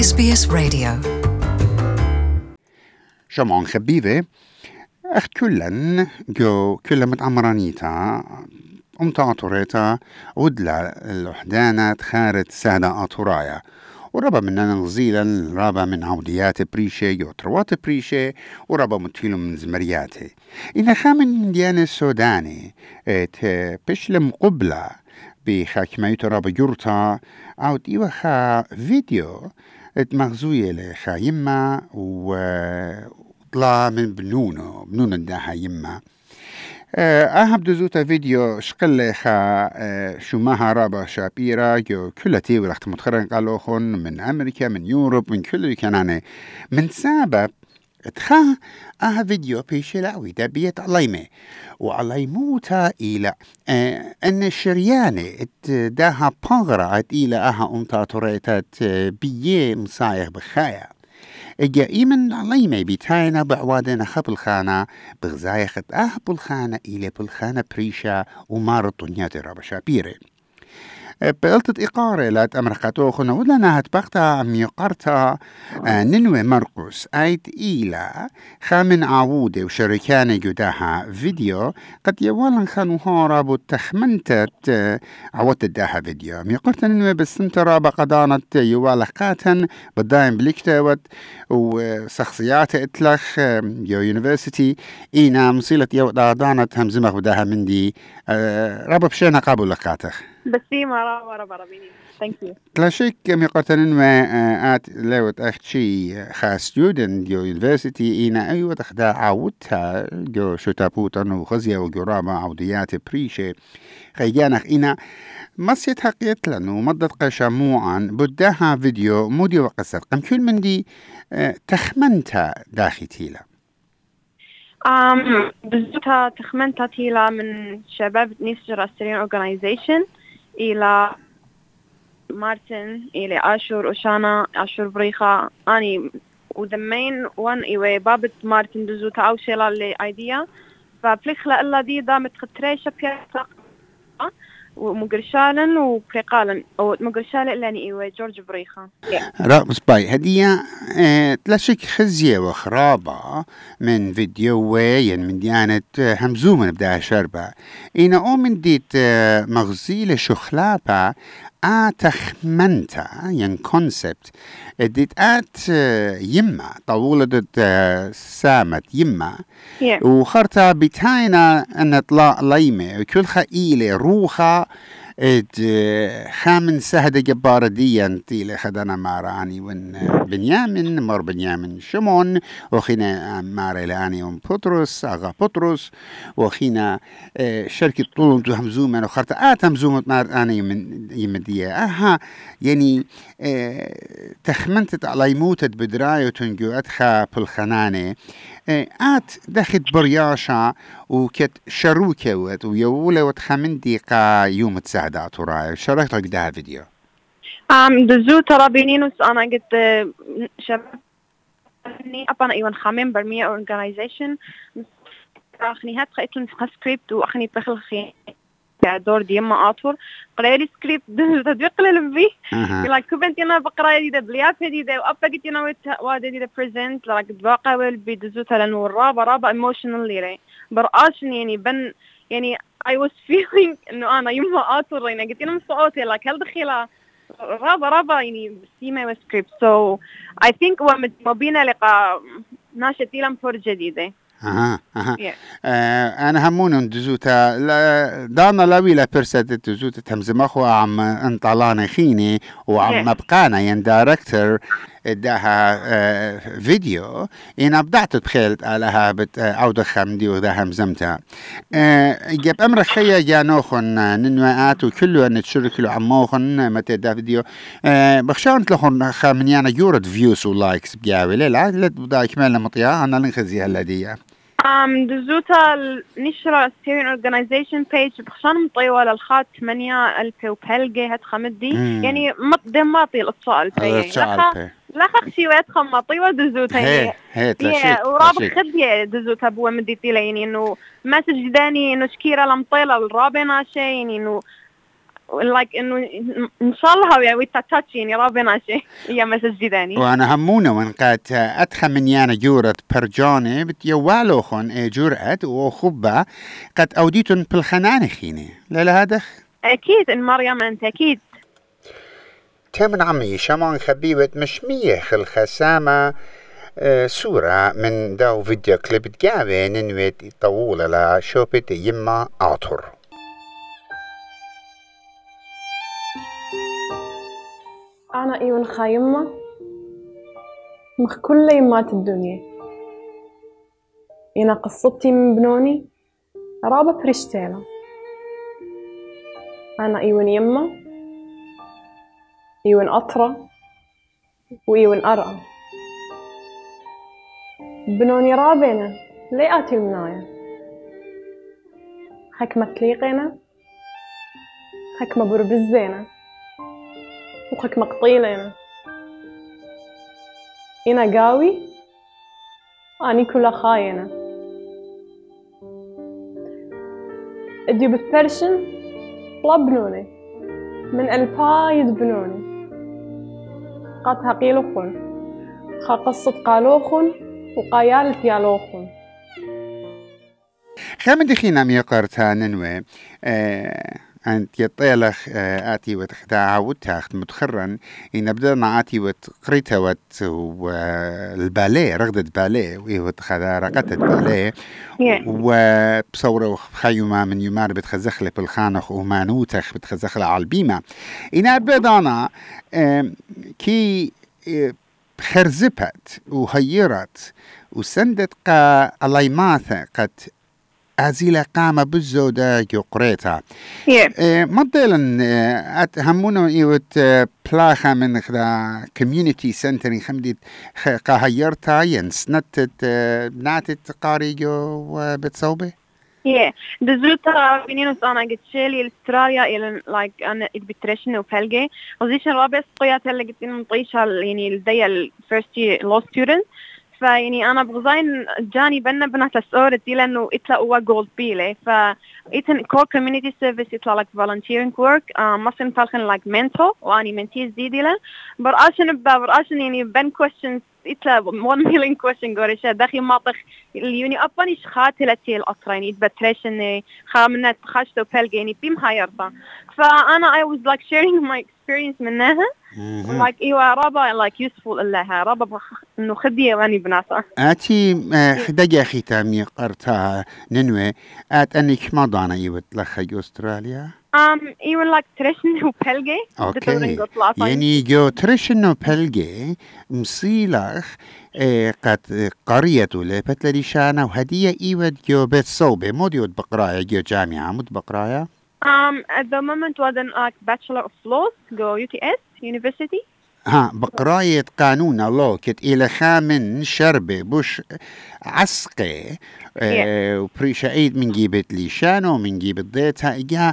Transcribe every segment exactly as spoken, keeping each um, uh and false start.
إس بي إس راديو. شمعون خبيبة أخت كلن جو كل متعمرانيتا أمتا أطوريتا ودلا الوحدانة خارت سادة أطورايا وربا مننا نغزيلا رابا من عوديات بريشة يوتروات بريشة وربا متيلو من زمرياتي إذا خامن ديانة السوداني بشلم قبلة بخاكميت رابا جورتا أو ديوة خا فيديو مغزوية لخا يما وطلع من بنونو بنونو داها يما أهب دزوتا فيديو شقل خا شو ماها رابا شابيرا جو كلتي ورخت متخرن قالوخن من أمريكا من يوروب من كل كنانة من سبب تخا أها فيديو بيشي لاوي دابيت عليمة وعليموتا إلى اه أن الشريانة داها بانغرات إلى أها أمتا توريتات بيه مصايغ بخايا اجا ايمن عليمة بيتاينا بعوادنا خب الخانة بغزايخة اه بالخانة إلى بالخانة بريشة ومارو طنياتي رابا شابيري بقلت إقارة لات أمرقاتوخنا ولا نهت بغتا عم يقارتا ننوي مرقس آيت إيلا خامن عودة وشركانة جداها فيديو قد يوالا خانوها رابو تخمنتت عودت داها فيديو ميقارتا ننوي بسنترا بقدانت يوالا قاتن بداين بليكتاوت وشخصيات اتلخ يو يونيفرسيتي إينا مصيلة يو دادانت همزمخ بداها مندي رابو بشينا قابل لقاتخ بسي مرة مرة مرة بيني thank you لا شك ميقاتن ما آت لوت أختشي خاص ستودنت جو يونيفرسيتي إنا أيوة تخدا عودتها جو شتابوتن وخزية وجرامة عوديات بريشة خيجانخ إنا مصيت حقيت لنو مدت قشموعا بداها فيديو مودي وقصر قم كل من دي تخمنتها داخي تيلا um, بزوتها تخمنتها تيلا من شباب نيسجر أسترين أورجانيزيشن إلى مارتن إلى آشور أوشانا آشور بريخة أني وذا مين وان إيوه بابت مارتن دزوتا أو شيلا اللي أيديا فبليخلا إلا دي دامت خطريشة بيسا ومقرشالا وبريقالا أو مقرشالا إلا أني إيوه جورج بريخة رأس باي هدية اه تلاشك خزية وخرابة من فيديو وين من ديانة همزوم من بداية شربة إنا أو من ديت اه مغزيلة شخلابة آتخمنتا ين كونسبت ديت آت اه يما طولة ديت اه سامت يما yeah. وخرطة بتاينا أن طلع ليمة وكل خائلة روخة اد خامن سهدة جبارة ديان تيلي خدنا ماراني ون بنيامن مر بنيامن شمون وخينا ماري لاني ون بطرس اغا بطرس وخينا شركة طولن تو همزومن وخرطة آت همزومت ماراني من يمدية اها يعني تخمنتت على يموتت بدراية تنجو ادخا بالخنانة آت دخت برياشة وكت شروكة ويولي وتخمن ديقا يوم تساعدات وراي شاركت قدها فيديو ام دزو ترى بينينوس انا قلت شباب أبانا إيوان خامين برمية أورجانيزيشن أخني هات خيتون في سكريبت وأخني بخل خي دور ديما آطور قرأي سكريبت تدويق للبي يلا كوبنت ينا بقرأ جديدة بليات جديدة وأبا قلت ينا واد جديدة present لك باقة والبيدزوتها لأنه رابا رابا emotional ليري برقاشني يعني بن يعني I was feeling إنه أنا يومها آطور يعني قلت ينا مصعوتي لك هل دخيلة رابا رابا يعني سيما وسكريبت so I think ومبينا لقى ناشة تيلم فور جديدة اها اها yeah. آه انا همون دزوتا لا دانا لاوي لا بيرسات دزوتا تمزمخو عم انطلانه خيني وعم yeah. بقانا ين دايركتور داها آه فيديو ان ابدعت بخيلت علىها بت عودة خمدي وذا همزمتها آه جاب امر خيا جانوخن ننوات وكله ان تشرك له عموخن متى دا فيديو آه بخشان لخن خامنيانا يورد فيوز ولايكس بياوي لا لا بدا كمالنا مطيا انا نخزي هالديه ام دزوتا نشرة ستيرين أورجانيزيشن بيج بخشان مطيوة للخات ثمانية ألف وبهلقة هاد خمدي يعني مقدم ماطي الأطفال البي لخا لخا خشيوات خم مطيوة دزوتا يعني هيت لشيك ورابط خدية دزوتا بوا مديتي يعني إنه مسج داني إنه شكيرة لمطيلة الرابنا شيء يعني إنه like إنه إن شاء الله ويا ويتاتشي يعني رابنا شيء يا مسجداني وأنا همونا وإن قد أدخل من يانا جورة برجاني بتيوالو خون إيه جرأة وخبة قد أوديتن بالخنان خيني لا لا هذا أكيد إن مريم أنت أكيد تمن عمي شمان خبيبة مشمية خل خسامة آه صورة من داو فيديو كليب تجابي ننويت طولة لا شوبت يما آطر أنا إيون خايمة مخ كل يمات الدنيا إنا قصتي من بنوني رابة بريشتيلا أنا إيون يمة إيون أطرة وإيون أرقى بنوني رابينا ليه آتي المنايا حكمة تليقينا حكمة بربزينا وحكمة قطيلينا إنا قاوي أني كلها خاينة اديو بتبرشن طلبنوني من الفا يدبنوني قد هقيلوخن خا قصة قالوخن وقايالت يالوخن خامد خينا ميقرتها ننوي آه أنت يطيلخ آه آتي وتخداها وتاخت متخرن إن بدنا آتي وتقريتها وت والباليه رغدة باليه وإيه وتخدا رقدة باليه وبصورة خيومة من يمار بتخزخلي بالخانخ ومانوتخ بتخزخلي على البيمة إن بدنا آه كي آه خرزبت وهيرت وسندت قا اللايماثة قد أزيل قامة بالزودة يقريتها مضيلا أتهمونا إيوت بلاخة من خدا كوميونيتي سنترين خمدت قاهيرتها ينسنتت بناتت قاريجو وبتصوبة Yeah, the zulta بينينوس أنا قد شيلي أستراليا إلى like أنا إتبترشن وبلجي وزيش الرابس قيات اللي قد نطيشها يعني لدي ال first year law student فيعني أنا بغزاين جاني بنا بنات السؤال دي لأنه إتلا هو gold بيله فإتن core community service إتلا like volunteering work مثلا فالخن like mentor وأني mentees دي دي له برأشن ببا برأشن يعني بن questions إتلا one million question قريشة داخل ماطخ اليوني أبانيش خاتلتي الأطرين إتبتريشني خامنات خاشتو بلغي يعني بيم هايرتا فأنا I was like sharing my experience منها like إيوه رابا like useful لها رابا إنه خدية واني بناسا آتي خداجة أخي تامي قرتها ننوي آت أنك ما ضانا إيوت لخي أستراليا Um, even like ترشن وبلغي. Okay. يعني جو ترشن وبلغي مصيلخ إيه قد قرية ولا بتلري شانا وهدية إيوة جو بيت صوبة مو ديوت بقرايا جو جامعة مو بقرايا. Um, at the moment was an like Bachelor of Laws go U T S University. ها بقراية قانون الله كت إلى خامن شربة بوش عسقي اه وبريشة عيد من جيبت لي شانو من جيبت ضيتها إجا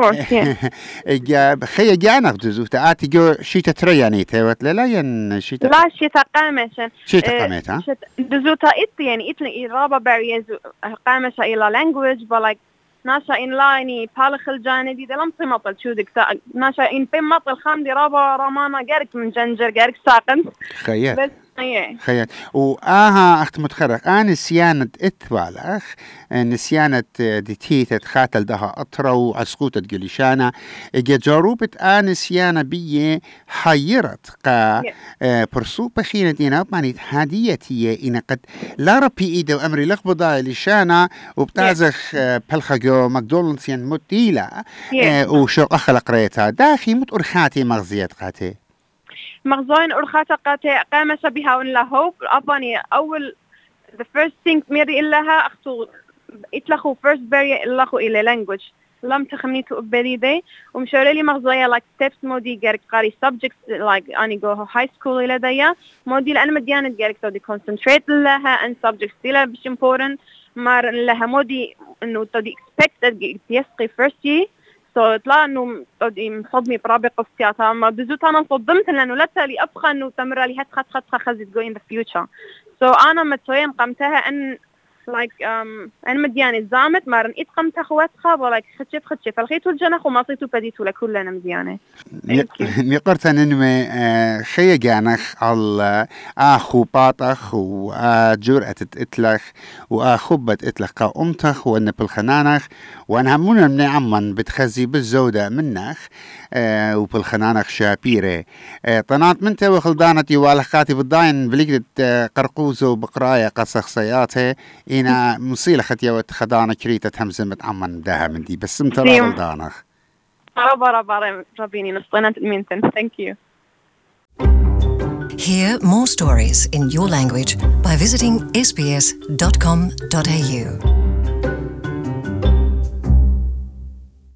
إجا خي جانا بدزو تأتي جو شيء ترياني تهوت لا ين شيء لا شيء تقامش شيء تقامت ها دزو تأتي يعني إتني إرابة barriers قامش إلى language but like ناشا إن لايني بالخ الجانبي دلهم صمطل شو دك سا ناشا إن بين مطل خام دي رابا رمانا جارك من جنجر جارك ساقن خيال بس خيال وآها أخت متخرج أنا سيانة إثوالخ نسيانة ديتيت تخاتل دها أطرا وعسقوطة جليشانا إجا جاروبة أنا سيانة بيه حيرت قا برسو بخينة دينا بمعنى هديتي إنا قد لا ربي إيدا وأمري لخبضا لشانا وبتازخ بلخجو ماكدونالدز ين مديلة وشو أخلق ريتا داخي مت أرخاتي مغزيات قاتي مغزوين أرخاتي قاتي قامة بها ولا هوب أباني أول the first thing ميري إلها أختو إتلخو first barrier إلخو إلى language لم تخمنيتو أبريدي ومشوري مغزوية like steps مودي جارك قاري subjects like أني go high school إلى ديا مودي لأن مديانة جارك تودي concentrate لها and subjects إلى بش important مار لها مودي إنه تودي expected يسقي first year so طلع إنه تودي مصدمي برابق قصتها ما بزوت أنا صدمت لأنه لا تالي أبخى إنه تمر لي هات خط خط خزت go in the future so أنا متوين قمتها أن like um أنا مديانة زامت مارن إتقم تخواتها ولاك خدشة خدشة فالخيتو الجنخ وما صيتو بديتو لكلنا مديانة. نقرتن إنه خي جانخ على أخو باطخ وجرأة إتلخ وأخبة إتلخ كأمتخ وإن بالخنانخ وأنا همونا من عمان بتخزي بالزودة منخ أه وبالخنانخ شابيرة أه طنات من تو خلدانتي والخاتي بالضاين بليكت أه قرقوزو بقراية قصخ سياته إنا مصيلة ختيا وتخدانا كريتة همزة متعمن داها من دي بس مترا خلدانخ ربا ربا ربيني نصطينا مينتن. Thank you. Hear more stories in your language by visiting s b s dot com dot a u.